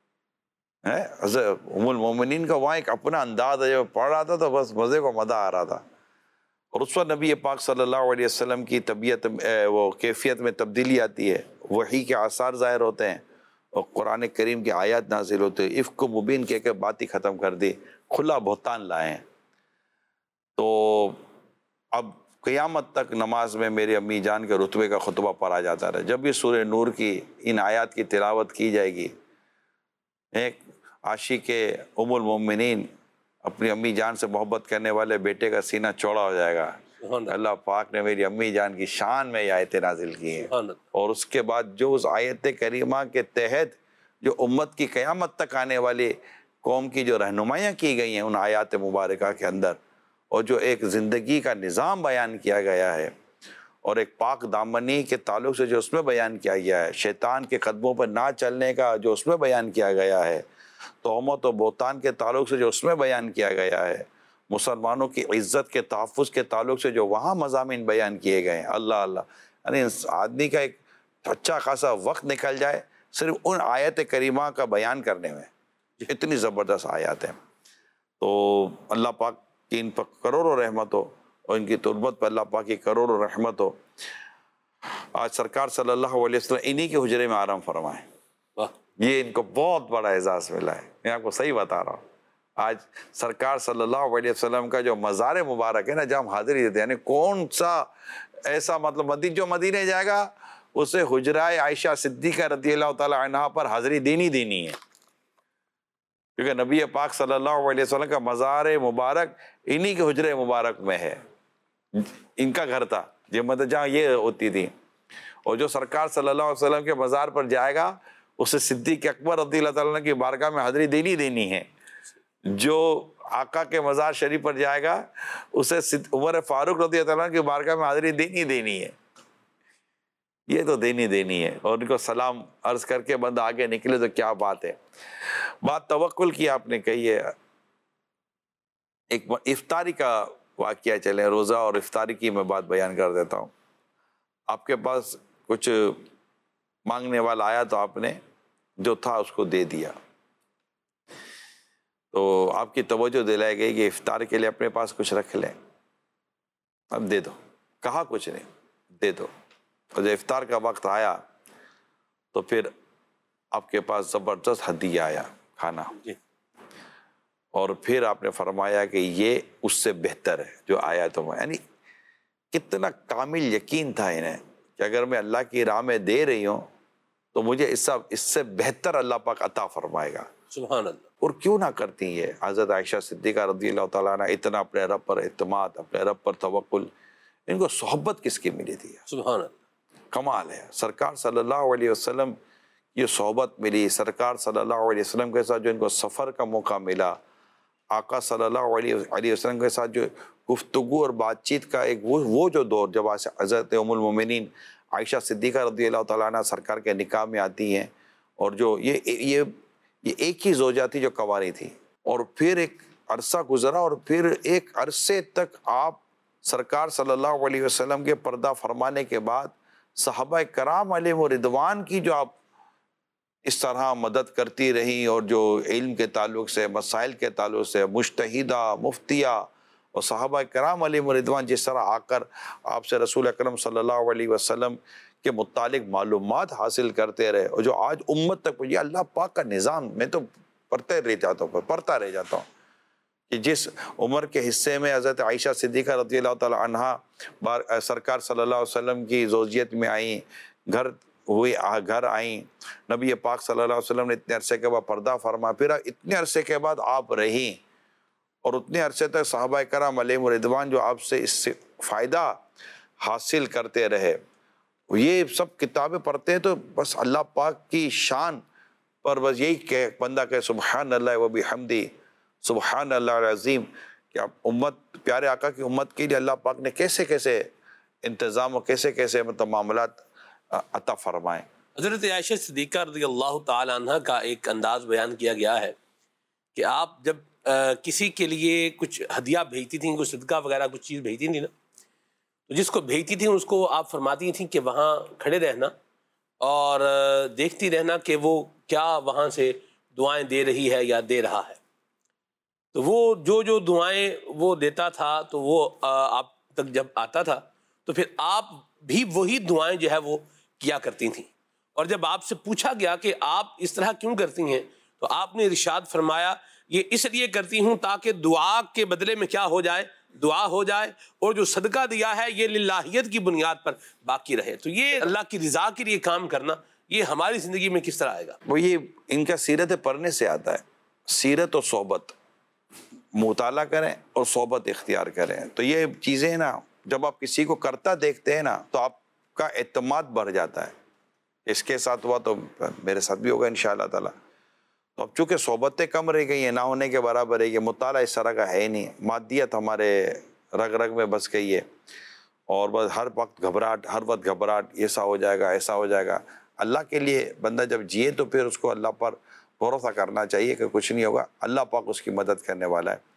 حضرت ام المومنین کا وہاں ایک اپنا انداز ہے، جب پڑھ رہا تھا تو بس مزے کو مزہ آ رہا تھا. اور اس وقت نبی پاک صلی اللہ علیہ وسلم کی طبیعت وہ کیفیت میں تبدیلی آتی ہے، وحی کے آثار ظاہر ہوتے ہیں اور قرآن کریم کی آیات نازل ہوتے ہیں. افک مبین کہہ کے بات ہی ختم کر دی، کھلا بہتان لائے ہیں. تو اب قیامت تک نماز میں میری امی جان کے رتبے کا خطبہ پڑھا جاتا رہا. جب بھی سورہ نور کی ان آیات کی تلاوت کی جائے گی، ایک عاشق ام المومنین اپنی امی جان سے محبت کرنے والے بیٹے کا سینہ چوڑا ہو جائے گا. اللہ پاک نے میری امی جان کی شان میں یہ آیتیں نازل کی ہیں. اور اس کے بعد جو اس آیت کریمہ کے تحت جو امت کی قیامت تک آنے والی قوم کی جو رہنمائیاں کی گئی ہیں ان آیات مبارکہ کے اندر، اور جو ایک زندگی کا نظام بیان کیا گیا ہے اور ایک پاک دامنی کے تعلق سے جو اس میں بیان کیا گیا ہے، شیطان کے قدموں پر نہ چلنے کا جو اس میں بیان کیا گیا ہے، تہمت و بہتان کے تعلق سے جو اس میں بیان کیا گیا ہے، مسلمانوں کی عزت کے تحفظ کے تعلق سے جو وہاں مضامین بیان کیے گئے ہیں. اللہ اللہ، یعنی آدمی کا ایک اچھا خاصا وقت نکل جائے صرف ان آیت کریمہ کا بیان کرنے میں. اتنی زبردست آیات ہیں. تو اللہ پاک کی ان پر کروڑوں رحمت ہو اور ان کی تربت پر اللہ پاک کی کروڑوں رحمت ہو. آج سرکار صلی اللہ علیہ وسلم انہی کے حجرے میں آرام فرمائیں. یہ ان کو بہت بڑا اعزاز ملا ہے. میں آپ کو صحیح بتا رہا ہوں، آج سرکار صلی اللہ علیہ وسلم کا جو مزار مبارک ہے نا، جہاں ہم حاضری دیتے ہیں، یعنی کون سا ایسا مطلب مدینہ جو مدینے جائے گا اسے حجرہ عائشہ صدیقہ رضی اللہ تعالی عنہا پر حاضری دینی دینی ہے. کیونکہ نبی پاک صلی اللہ علیہ وسلم کا مزار مبارک انہی کے حجرے مبارک میں ہے. ان کا گھر تھا یہ مطلب جہاں یہ ہوتی تھی. اور جو سرکار صلی اللہ علیہ وسلم کے مزار پر جائے گا اسے صدیق اکبر رضی اللہ تعالیٰ عنہ کی بارگاہ میں حاضری دینی دینی ہے. جو آقا کے مزار شریف پر جائے گا اسے عمر فاروق رضی اللہ عنہ کی بارگاہ میں حاضری دینی دینی ہے. یہ تو دینی دینی ہے. اور ان کو سلام عرض کر کے بندہ آگے نکلے تو کیا بات ہے. بات توکل کی آپ نے کہی ہے. ایک افطاری کا واقعہ چلے, روزہ اور افطاری کی میں بات بیان کر دیتا ہوں. آپ کے پاس کچھ مانگنے والا آیا تو آپ نے جو تھا اس کو دے دیا, تو آپ کی توجہ دلائی گئی کہ افطار کے لیے اپنے پاس کچھ رکھ لیں. اب دے دو, کہا کچھ نہیں, دے دو. اور جب افطار کا وقت آیا تو پھر آپ کے پاس زبردست ہدیہ آیا, کھانا, اور پھر آپ نے فرمایا کہ یہ اس سے بہتر ہے جو آیا تو. یعنی کتنا کامل یقین تھا انہیں کہ اگر میں اللہ کی راہ میں دے رہی ہوں تو مجھے اس اس سے بہتر اللہ پاک عطا فرمائے گا. سبحان اللہ. اور کیوں نہ کرتی ہے حضرت عائشہ صدیقہ رضی اللہ تعالیٰ عنہ, اتنا اپنے رب پر اعتماد, اپنے رب پر توکل. ان کو صحبت کس کی ملی تھی, سبحان اللہ, کمال ہے. سرکار صلی اللہ علیہ وسلم یہ صحبت ملی, سرکار صلی اللہ علیہ وسلم کے ساتھ جو ان کو سفر کا موقع ملا, آقا صلی اللہ علیہ وسلم کے ساتھ جو گفتگو اور بات چیت کا ایک وہ وہ جو دور جب حضرت ام المومنین عائشہ صدیقہ رضی اللہ تعالیٰ عنہ سرکار کے نکاح میں آتی ہیں, اور جو یہ یہ یہ ایک ہی زوجہ تھی جو کنواری تھی, اور پھر ایک عرصہ گزرا اور پھر ایک عرصے تک آپ سرکار صلی اللہ علیہ وسلم کے پردہ فرمانے کے بعد صحابہ کرام علیہم رضوان کی جو آپ اس طرح مدد کرتی رہی, اور جو علم کے تعلق سے, مسائل کے تعلق سے مجتہدہ, مفتیہ اور صحابہ کرام علیہم رضوان جس طرح آ کر آپ سے رسول اکرم صلی اللہ علیہ وسلم کے متعلق معلومات حاصل کرتے رہے, اور جو آج امت تک یہ اللہ پاک کا نظام, میں تو پڑھتے رہ جاتا ہوں پڑھتا رہ جاتا ہوں کہ جس عمر کے حصے میں حضرت عائشہ صدیقہ رضی اللہ تعالی عنہ سرکار صلی اللہ علیہ وسلم کی زوجیت میں آئیں, گھر ہوئی گھر آئیں, نبی پاک صلی اللہ علیہ وسلم نے اتنے عرصے کے بعد پردہ فرما, پھر اتنے عرصے کے بعد آپ رہیں, اور اتنے عرصے تک صحابہ کرام علیہم رضوان جو آپ سے اس سے فائدہ حاصل کرتے رہے. یہ سب کتابیں پڑھتے ہیں تو بس اللہ پاک کی شان پر بس یہی کہ بندہ کہ سبحان اللہ و بحمدی سبحان اللہ العظیم, کہ آپ امت پیارے آقا کی امت کے لیے اللہ پاک نے کیسے کیسے انتظام اور کیسے کیسے مطلب معاملات عطا فرمائیں. حضرت عائشہ صدیقہ رضی اللہ تعالی عنہ کا ایک انداز بیان کیا گیا ہے کہ آپ جب کسی کے لیے کچھ ہدیہ بھیجتی تھیں, کچھ صدقہ وغیرہ کچھ چیز بھیجتی تھیں نا, تو جس کو بھیجتی تھیں اس کو آپ فرماتی تھیں کہ وہاں کھڑے رہنا اور دیکھتی رہنا کہ وہ کیا وہاں سے دعائیں دے رہی ہے یا دے رہا ہے. تو وہ جو جو دعائیں وہ دیتا تھا تو وہ آپ تک جب آتا تھا تو پھر آپ بھی وہی دعائیں جو ہے وہ کیا کرتی تھیں. اور جب آپ سے پوچھا گیا کہ آپ اس طرح کیوں کرتی ہیں تو آپ نے ارشاد فرمایا یہ اس لیے کرتی ہوں تاکہ دعا کے بدلے میں کیا ہو جائے, دعا ہو جائے, اور جو صدقہ دیا ہے یہ للہیت کی بنیاد پر باقی رہے. تو یہ اللہ کی رضا کے لیے کام کرنا یہ ہماری زندگی میں کس طرح آئے گا؟ وہ یہ ان کا سیرت پڑھنے سے آتا ہے. سیرت اور صحبت مطالعہ کریں اور صحبت اختیار کریں, تو یہ چیزیں نا جب آپ کسی کو کرتا دیکھتے ہیں نا تو آپ کا اعتماد بڑھ جاتا ہے. اس کے ساتھ ہوا تو میرے ساتھ بھی ہوگا انشاءاللہ تعالی. تو اب چونکہ صحبتیں کم رہ گئی ہیں, نہ ہونے کے برابر ہے, یہ مطالعہ اس طرح کا ہے ہی نہیں, مادیت ہمارے رگ رگ میں بس گئی ہے, اور بس ہر وقت گھبراہٹ, ہر وقت گھبراہٹ, ایسا ہو جائے گا ایسا ہو جائے گا. اللہ کے لیے بندہ جب جیے تو پھر اس کو اللہ پر بھروسہ کرنا چاہیے کہ کچھ نہیں ہوگا, اللہ پاک اس کی مدد کرنے والا ہے.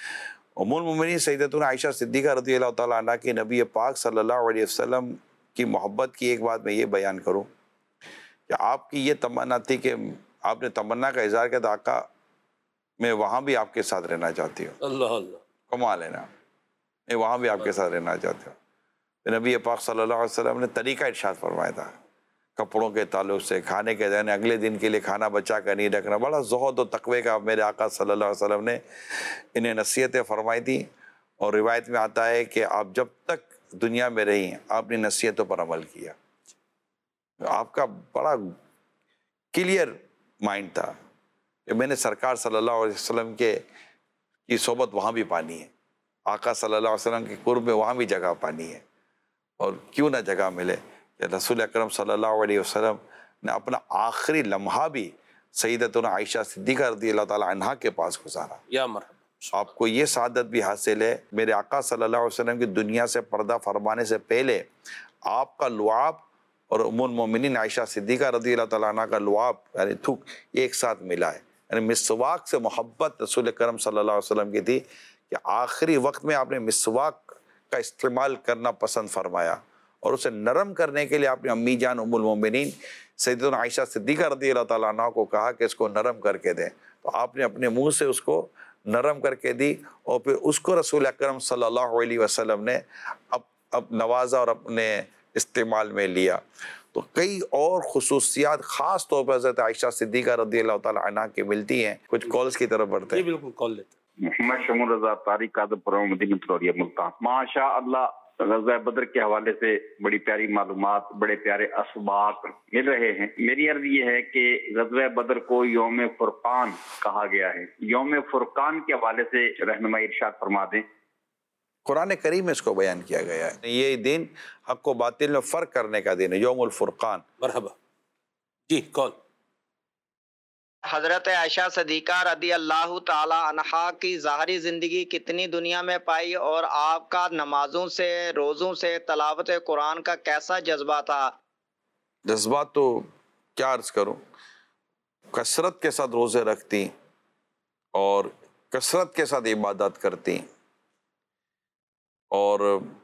ام المومنین سیدتنا عائشہ صدیقہ رضی اللہ تعالیٰ عنہ کی نبی پاک صلی اللہ علیہ وسلم کی محبت کی ایک بات میں یہ بیان کروں کہ آپ کی یہ تمنا تھی کہ آپ نے تمنا کا اظہار کیا تھا, آقا میں وہاں بھی آپ کے ساتھ رہنا چاہتی ہوں. اللہ اللہ, کمال ہے نا, میں وہاں بھی آپ کے ساتھ رہنا چاہتی ہوں. نبی پاک صلی اللہ علیہ وسلم نے طریقہ ارشاد فرمایا تھا کپڑوں کے تعلق سے, کھانے کے دینے, اگلے دن کے لیے کھانا بچا کر نہیں رکھنا. بڑا زہد و تقوی کا میرے آقا صلی اللہ علیہ وسلم نے انہیں نصیحتیں فرمائی تھی, اور روایت میں آتا ہے کہ آپ جب تک دنیا میں رہی آپ نے نصیحتوں پر عمل کیا. آپ کا بڑا کلیئر مائنڈ تھا کہ میں نے سرکار صلی اللہ علیہ وسلم کے کی صحبت وہاں بھی پانی ہے, آقا صلی اللہ علیہ وسلم کے قرب میں وہاں بھی جگہ پانی ہے, اور کیوں نہ جگہ ملے. کہ رسول اکرم صلی اللہ علیہ وسلم نے اپنا آخری لمحہ بھی سیدتنا عائشہ صدیقہ رضی اللہ تعالی عنہا کے پاس گزارا. یا مرحبا. آپ کو یہ سعادت بھی حاصل ہے، میرے آقا صلی اللہ علیہ وسلم کی دنیا سے پردہ فرمانے سے پہلے آپ کا لعاب اور ام المومنین عائشہ صدیقہ رضی اللہ تعالیٰ عنہ کا لعاب یعنی تھوک ایک ساتھ ملا ہے. یعنی مسواک سے محبت رسول کرم صلی اللہ علیہ وسلم کی تھی کہ آخری وقت میں آپ نے مسواک کا استعمال کرنا پسند فرمایا، اور اسے نرم کرنے کے لیے آپ نے امی جان ام المومنین سیدتنا عائشہ صدیقہ رضی اللہ تعالیٰ عنہ کو کہا کہ اس کو نرم کر کے دیں. تو آپ نے اپنے منہ سے اس کو نرم کر کے دی، اور پھر اس کو رسول اکرم صلی اللہ علیہ وسلم نے اب اب نوازا اور اپنے استعمال میں لیا. تو کئی اور خصوصیات خاص طور پر حضرت عائشہ صدیقہ رضی اللہ تعالیٰ عنہ کی ملتی ہیں. کچھ کالز کی طرف بڑھتے ہیں. جی بالکل کال لیتے ہیں. محمد شمول رضا طارق قادر پروان مدینہ تروریہ ملتان. ماشاء اللہ غزوہ بدر کے حوالے سے بڑی پیاری معلومات، بڑے پیارے اسباق مل رہے ہیں. میری عرض یہ ہے کہ غزوہ بدر کو یوم فرقان کہا گیا ہے. یوم فرقان کے حوالے سے رہنمائی ارشاد فرما دیں. قرآن کریم میں اس کو بیان کیا گیا ہے. یہ دن حق و باطل میں فرق کرنے کا دن ہے، یوم الفرقان. مرحبا. جی کال. حضرت عائشہ صدیقہ رضی اللہ تعالی عنہا کی ظاہری زندگی کتنی دنیا میں پائی، اور آپ کا نمازوں سے، روزوں سے، تلاوت قرآن کا کیسا جذبہ تھا؟ جذبات تو کیا عرض کروں، کثرت کے ساتھ روزے رکھتی اور کثرت کے ساتھ عبادات کرتی، اور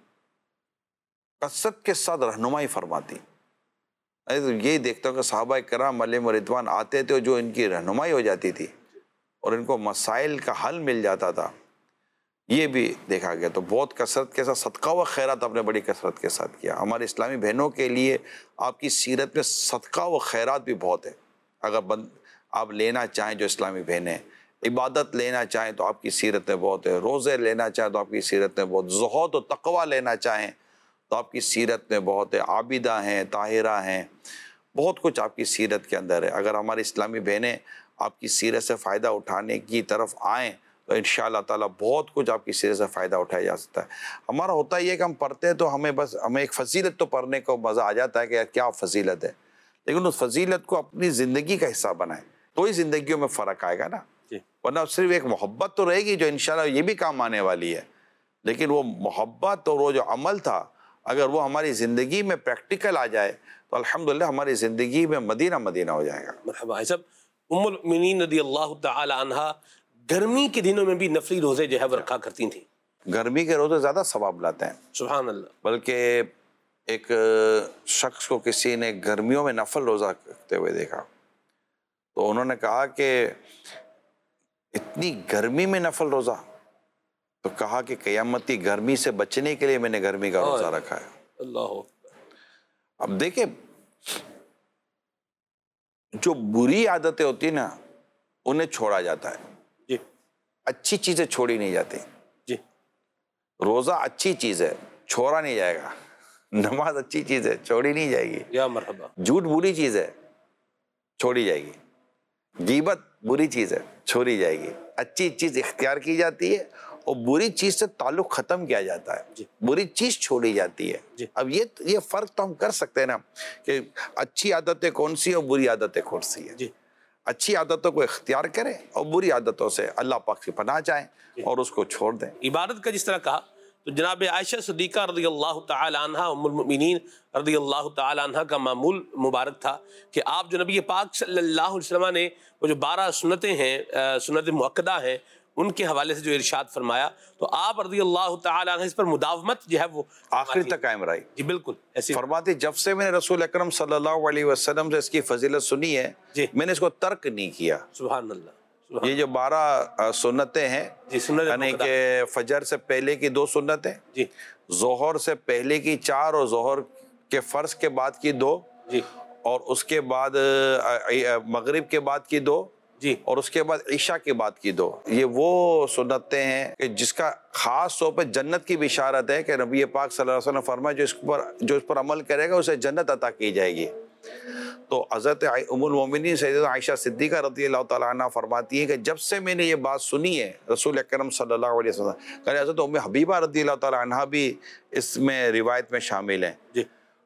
کثرت کے ساتھ رہنمائی فرماتی. یہی دیکھتا ہوں کہ صحابہ کرام علیہم رضوان آتے تھے جو ان کی رہنمائی ہو جاتی تھی اور ان کو مسائل کا حل مل جاتا تھا. یہ بھی دیکھا گیا. تو بہت کثرت کے ساتھ صدقہ و خیرات آپ نے بڑی کثرت کے ساتھ کیا. ہمارے اسلامی بہنوں کے لیے آپ کی سیرت میں صدقہ و خیرات بھی بہت ہے. اگر بند آپ لینا چاہیں جو اسلامی بہنیں، عبادت لینا چاہیں تو آپ کی سیرت میں بہت ہے، روزے لینا چاہیں تو آپ کی سیرت میں بہت، زہد و تقوی لینا چاہیں تو آپ کی سیرت میں بہت ہے، عابدہ ہیں، طاہرہ ہیں، بہت کچھ آپ کی سیرت کے اندر ہے. اگر ہماری اسلامی بہنیں آپ کی سیرت سے فائدہ اٹھانے کی طرف آئیں تو انشاءاللہ تعالیٰ بہت کچھ آپ کی سیرت سے فائدہ اٹھایا جا سکتا ہے. ہمارا ہوتا یہ ہے کہ ہم پڑھتے ہیں تو ہمیں بس ہمیں ایک فضیلت تو پڑھنے کو مزہ آ جاتا ہے کہ یار کیا فضیلت ہے، لیکن اس فضیلت کو اپنی زندگی کا حصہ بنائیں تو ہی زندگیوں میں فرق آئے گا نا. ورنہ صرف ایک محبت تو رہے گی جو انشاءاللہ یہ بھی کام آنے والی ہے، لیکن وہ محبت اور وہ جو عمل تھا اگر وہ ہماری زندگی میں پریکٹیکل آ جائے تو الحمدللہ ہماری زندگی میں مدینہ مدینہ ہو جائے گا. مرحبا. صاحب ام المؤمنین رضی اللہ تعالی عنہا گرمی کے دنوں میں بھی نفلی روزے جو ہے وہ رکھا کرتی تھیں. گرمی کے روزے زیادہ ثواب لاتے ہیں. سبحان اللہ. بلکہ ایک شخص کو کسی نے گرمیوں میں نفل روزہ رکھتے ہوئے دیکھا تو انہوں نے کہا کہ اتنی گرمی میں نفل روزہ، تو کہا کہ قیامتی گرمی سے بچنے کے لیے میں نے گرمی کا روزہ رکھا ہے. اللہ. اب دیکھیں جو بری عادتیں ہوتی ہیں نا انہیں چھوڑا جاتا ہے، جی اچھی چیزیں چھوڑی نہیں جاتی. جی روزہ اچھی چیز ہے، چھوڑا نہیں جائے گا. نماز اچھی چیز ہے، چھوڑی نہیں جائے گی. یا مرحبا. جھوٹ بری چیز ہے، چھوڑی جائے گی. غیبت بری چیز ہے، چھوڑی جائے گی. اچھی چیز اختیار کی جاتی ہے اور بری چیز سے تعلق ختم کیا جاتا ہے. جی. بری چیز چھوڑی جاتی ہے. جی. اب یہ یہ فرق تو ہم کر سکتے ہیں نا کہ اچھی عادتیں کون سی اور بری عادتیں کون سی ہیں. جی. اچھی عادتوں کو اختیار کریں اور بری عادتوں سے اللہ پاک سے پناہ چاہیں اور اس کو چھوڑ دیں. عبادت کا جس طرح کہا تو جناب عائشہ صدیقہ رضی اللہ تعالی عنہا ام المؤمنین رضی اللہ تعالی عنہا کا معمول مبارک تھا کہ آپ جو نبی پاک صلی اللہ علیہ وسلم نے وہ جو بارہ سنتیں ہیں، سنت مؤکدہ ہیں، ان کے حوالے سے جو ارشاد فرمایا تو آپ رضی اللہ تعالی عنہ اس پر مداومت جو ہے وہ آخری تک قائم رہی. جی بالکل ایسی فرماتی جب سے میں نے رسول اکرم صلی اللہ علیہ وسلم سے اس کی فضیلت سنی ہے جی. میں نے اس کو ترک نہیں کیا. سبحان اللہ. سبحان یہ جو بارہ سنتیں ہیں جی سنت یعنی مؤکدہ. کہ فجر سے پہلے کی دو سنتیں، جی ظہر سے پہلے کی چار اور ظہر کے فرض کے بعد کی دو، جی اور اس کے بعد مغرب کے بعد کی دو، جی اور اس کے بعد عشاء کے بعد کی دو. یہ وہ سنتیں ہیں کہ جس کا خاص طور پہ جنت کی بشارت ہے کہ نبی پاک صلی اللہ علیہ وسلم فرمایا جو اس پر جو اس پر عمل کرے گا اسے جنت عطا کی جائے گی. تو حضرت ام المومنین سیدتنا عائشہ صدیقہ رضی اللہ تعالیٰ عنہ فرماتی ہیں کہ جب سے میں نے یہ بات سنی ہے رسول اکرم صلی اللہ علیہ وسلم کہ حضرت ام حبیبہ رضی اللہ تعالیٰ عنہ بھی اس میں روایت میں شامل ہیں. جی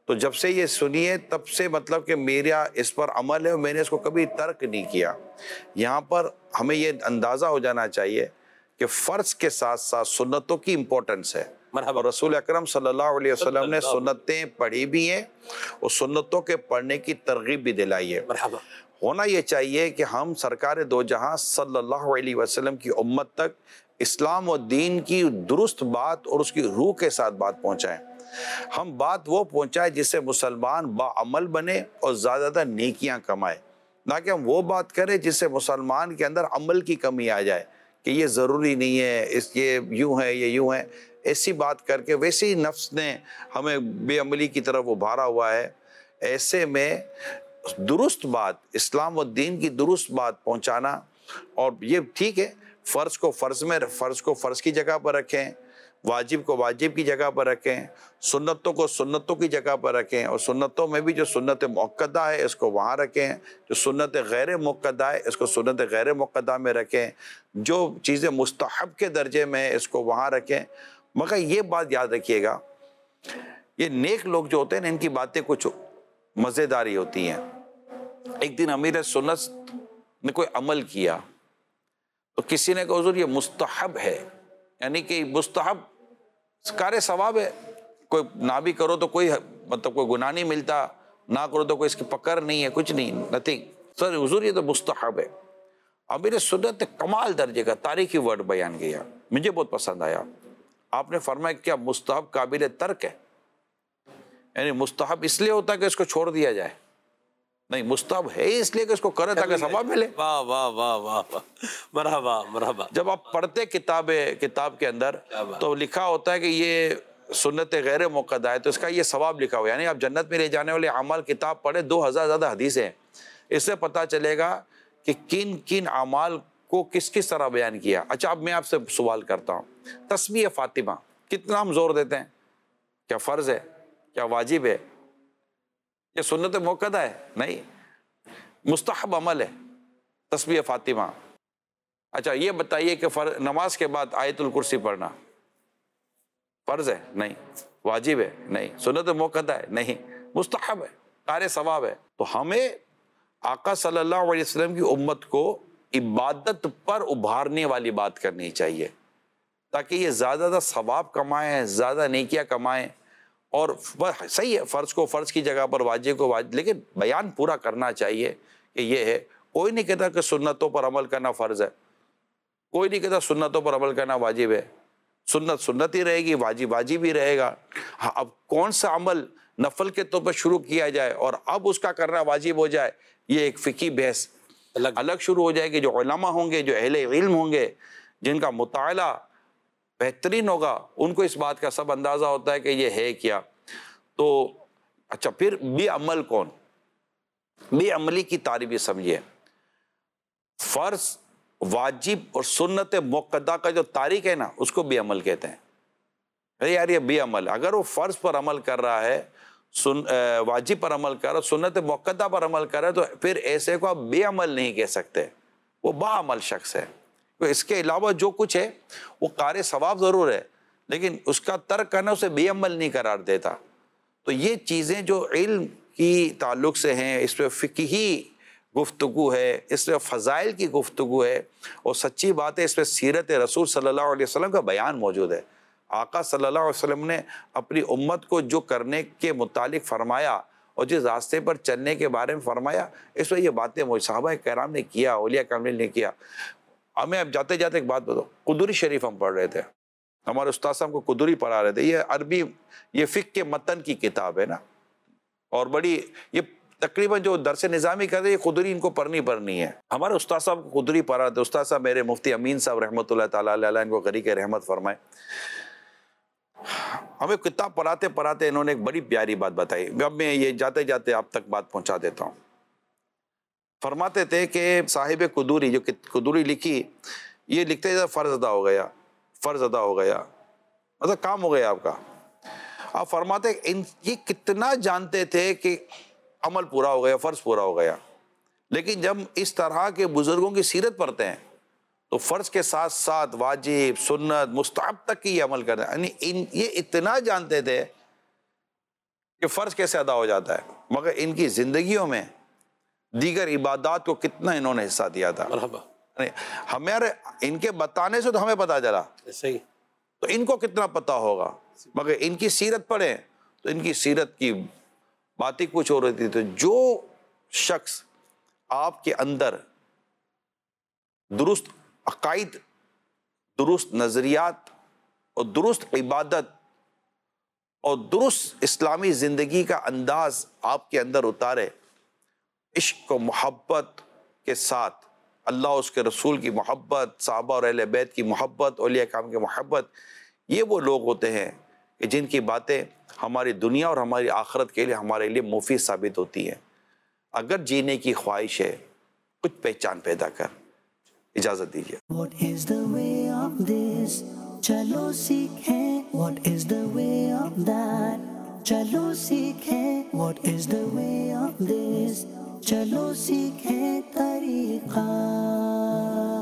تو جب سے یہ سنیے تب سے مطلب کہ میرا اس پر عمل ہے اور میں نے اس کو کبھی ترک نہیں کیا۔ یہاں پر ہمیں یہ اندازہ ہو جانا چاہیے کہ فرض کے ساتھ ساتھ سنتوں کی امپورٹنس ہے، اور رسول اکرم صلی اللہ علیہ وسلم نے سنتیں پڑھی بھی ہیں اور سنتوں کے پڑھنے کی ترغیب بھی دلائی ہے۔ ہونا یہ چاہیے کہ ہم سرکار دو جہاں صلی اللہ علیہ وسلم کی امت تک اسلام و دین کی درست بات اور اس کی روح کے ساتھ بات پہنچائیں۔ ہم بات وہ پہنچائیں جس سے مسلمان باعمل بنے اور زیادہ زیادہ نیکیاں کمائے، نہ کہ ہم وہ بات کریں جس سے مسلمان کے اندر عمل کی کمی آ جائے کہ یہ ضروری نہیں ہے، اس یہ یوں ہے یہ یوں ہے، ایسی بات کر کے ویسے ہی نفس نے ہمیں بے عملی کی طرف ابھارا ہوا ہے۔ ایسے میں درست بات، اسلام و دین کی درست بات پہنچانا، اور یہ ٹھیک ہے فرض کو فرض میں فرض کو فرض کی جگہ پر رکھیں، واجب کو واجب کی جگہ پر رکھیں، سنتوں کو سنتوں کی جگہ پر رکھیں، اور سنتوں میں بھی جو سنت مؤکدہ ہے اس کو وہاں رکھیں، جو سنت غیر مؤکدہ ہے اس کو سنت غیر مؤکدہ میں رکھیں، جو چیزیں مستحب کے درجے میں ہے اس کو وہاں رکھیں۔ مگر یہ بات یاد رکھیے گا، یہ نیک لوگ جو ہوتے ہیں ان کی باتیں کچھ مزیداری ہوتی ہیں۔ ایک دن امیر سنت نے کوئی عمل کیا تو کسی نے کہا حضور یہ مستحب ہے، یعنی کہ مستحب کار ثواب ہے، کوئی نہ بھی کرو تو کوئی مطلب کوئی گناہ نہیں ملتا، نہ کرو تو کوئی اس کی پکڑ نہیں ہے، کچھ نہیں، نتھنگ۔ سر حضور یہ تو مستحب ہے۔ امیر سنت نے کمال درجے کا تاریخی ورڈ بیان کیا، مجھے بہت پسند آیا۔ آپ نے فرمایا کیا مستحب قابل ترک ہے؟ یعنی مستحب اس لیے ہوتا ہے کہ اس کو چھوڑ دیا جائے؟ نہیں، مستحب ہے اس لیے کہ اس کو کرے تاکہ ثواب ملے۔ واہ واہ واہ واہ، مرحبا مرحبا۔ جب آپ پڑھتے کتاب کتاب کے اندر تو لکھا ہوتا ہے کہ یہ سنت غیر مؤکدہ ہے تو اس کا یہ ثواب لکھا ہوا ہے، یعنی آپ جنت میں لے جانے والے اعمال کتاب پڑھے، دو ہزار زیادہ حدیثیں ہیں، اس سے پتہ چلے گا کہ کن کن اعمال کو کس کس طرح بیان کیا۔ اچھا اب میں آپ سے سوال کرتا ہوں، تسبیح فاطمہ کتنا ہم زور دیتے ہیں؟ کیا فرض ہے؟ کیا واجب ہے؟ یہ سنت مؤکدہ ہے؟ نہیں، مستحب عمل ہے تسبیح فاطمہ۔ اچھا یہ بتائیے کہ نماز کے بعد آیت الکرسی پڑھنا فرض ہے؟ نہیں۔ واجب ہے؟ نہیں۔ سنت مؤکدہ ہے؟ نہیں، مستحب ہے، قار ثواب ہے۔ تو ہمیں آقا صلی اللہ علیہ وسلم کی امت کو عبادت پر ابھارنے والی بات کرنی چاہیے تاکہ یہ زیادہ زیادہ ثواب کمائیں، زیادہ نیکیاں کمائیں۔ اور صحیح ہے فرض کو فرض کی جگہ پر واجب کو واجب، لیکن بیان پورا کرنا چاہیے کہ یہ ہے۔ کوئی نہیں کہتا کہ سنتوں پر عمل کرنا فرض ہے، کوئی نہیں کہتا سنتوں پر عمل کرنا واجب ہے، سنت سنت ہی رہے گی، واجب واجب ہی رہے گا۔ ہاں اب کون سا عمل نفل کے طور پر شروع کیا جائے اور اب اس کا کرنا واجب ہو جائے، یہ ایک فقہی بحث الگ الگ شروع ہو جائے گی۔ جو علماء ہوں گے، جو اہل علم ہوں گے، جن کا مطالعہ بہترین ہوگا، ان کو اس بات کا سب اندازہ ہوتا ہے کہ یہ ہے کیا۔ تو اچھا پھر بے عمل کون؟ بے عملی کی تعریف سمجھیے، فرض واجب اور سنت مؤکدہ کا جو تاریخ ہے نا اس کو بے عمل کہتے ہیں۔ ارے یار یہ بے عمل، اگر وہ فرض پر عمل کر رہا ہے، سن واجب پر عمل کر رہا ہے، سنت مؤکدہ پر عمل کر رہا ہے، تو پھر ایسے کو آپ بے عمل نہیں کہہ سکتے، وہ با عمل شخص ہے۔ تو اس کے علاوہ جو کچھ ہے وہ قار ثواب ضرور ہے، لیکن اس کا ترک کرنا اسے بے عمل نہیں قرار دیتا۔ تو یہ چیزیں جو علم کی تعلق سے ہیں، اس پہ فقہی گفتگو ہے، اس میں فضائل کی گفتگو ہے، اور سچی بات ہے اس میں سیرت رسول صلی اللہ علیہ وسلم کا بیان موجود ہے۔ آقا صلی اللہ علیہ وسلم نے اپنی امت کو جو کرنے کے متعلق فرمایا اور جس راستے پر چلنے کے بارے میں فرمایا، اس میں یہ باتیں صحابہ کرام نے کیا، اولیاء کاملین نے کیا۔ ہمیں اب جاتے جاتے ایک بات بتاؤ، قدری شریف ہم پڑھ رہے تھے، ہمارے استاد صاحب کو قدری پڑھا رہے تھے، یہ عربی یہ فقہ کے متن کی کتاب ہے نا، اور بڑی یہ تقریباً جو درس نظامی کرتے یہ قدری ان کو پڑھنی پڑھنی ہے۔ ہمارے استاد صاحب کو قدری پڑھا رہے تھے، استاد صاحب میرے مفتی امین صاحب رحمۃ اللہ تعالیٰ علیہ، ان کو غریق رحمت فرمائے۔ ہمیں کتاب پڑھاتے پڑھاتے انہوں نے ایک بڑی پیاری بات بتائی، اب میں یہ جاتے جاتے آپ تک بات پہنچا دیتا ہوں۔ فرماتے تھے کہ صاحب قدوری جو قدوری لکھی، یہ لکھتے تھے فرض ادا ہو گیا، فرض ادا ہو گیا، مطلب کام ہو گیا آپ کا۔ آپ فرماتے یہ کتنا جانتے تھے کہ عمل پورا ہو گیا، فرض پورا ہو گیا، لیکن جب اس طرح کے بزرگوں کی سیرت پڑھتے ہیں تو فرض کے ساتھ ساتھ واجب، سنت، مستحب تک کی یہ عمل کرتے ہیں۔ یعنی یہ اتنا جانتے تھے کہ فرض کیسے ادا ہو جاتا ہے، مگر ان کی زندگیوں میں دیگر عبادات کو کتنا انہوں نے حصہ دیا تھا۔ مرحبا۔ ہمارے ان کے بتانے سے تو ہمیں پتا چلا، صحیح، تو ان کو کتنا پتا ہوگا، مگر ان کی سیرت پڑھیں تو ان کی سیرت کی باتیں کچھ ہو رہی تھی۔ تو جو شخص آپ کے اندر درست عقائد، درست نظریات اور درست عبادت اور درست اسلامی زندگی کا انداز آپ کے اندر اتارے، عشق و محبت کے ساتھ، اللہ اس کے رسول کی محبت، صحابہ اور اہل بیت کی محبت، اولیاء کرام کی محبت، یہ وہ لوگ ہوتے ہیں کہ جن کی باتیں ہماری دنیا اور ہماری آخرت کے لیے ہمارے لیے مفید ثابت ہوتی ہیں۔ اگر جینے کی خواہش ہے، کچھ پہچان پیدا کر۔ اجازت دیجیے۔ What is the way of this? چلو سیکھیں What is the way of that? چلو سیکھیں What is the way of this? چلو سیکھیں طریقہ